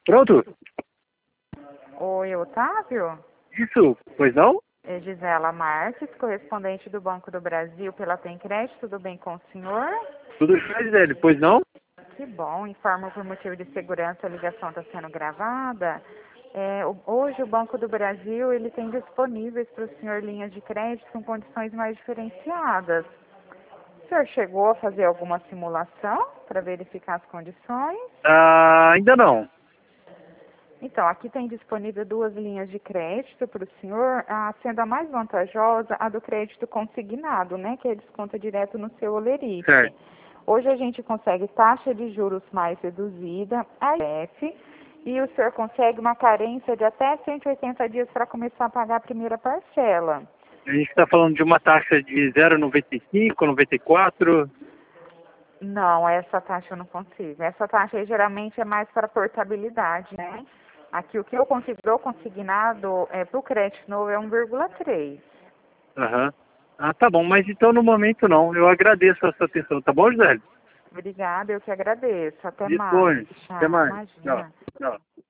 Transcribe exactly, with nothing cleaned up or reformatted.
Pronto? Oi, Otávio? Isso, pois não? É Gisela Marques, correspondente do Banco do Brasil pela Tem Crédito. Tudo bem com o senhor? Tudo jóia, Gisele, pois não? Que bom. Informo por motivo de segurança, a ligação está sendo gravada. É, o- hoje o Banco do Brasil ele tem disponíveis para o senhor linhas de crédito com condições mais diferenciadas. O senhor chegou a fazer alguma simulação para verificar as condições? Ah, ainda não. Então, aqui tem disponível duas linhas de crédito para o senhor, ah, sendo a mais vantajosa a do crédito consignado, né, que é desconto direto no seu olerite. Certo. Hoje a gente consegue taxa de juros mais reduzida, a F, e o senhor consegue uma carência de até cento e oitenta dias para começar a pagar a primeira parcela. A gente está falando de uma taxa de zero vírgula noventa e cinco, noventa e quatro. Não, essa taxa eu não consigo. Essa taxa aí geralmente é mais para portabilidade, né? Aqui o que eu consigo eu consignado é, para o crédito novo é um vírgula três. Aham. Ah, tá bom, mas então no momento não. Eu agradeço a sua atenção, tá bom, Gisele? Obrigada, eu que agradeço. Até mais. Disponha. Até Tchau. mais. Tchau. Imagina. Tchau.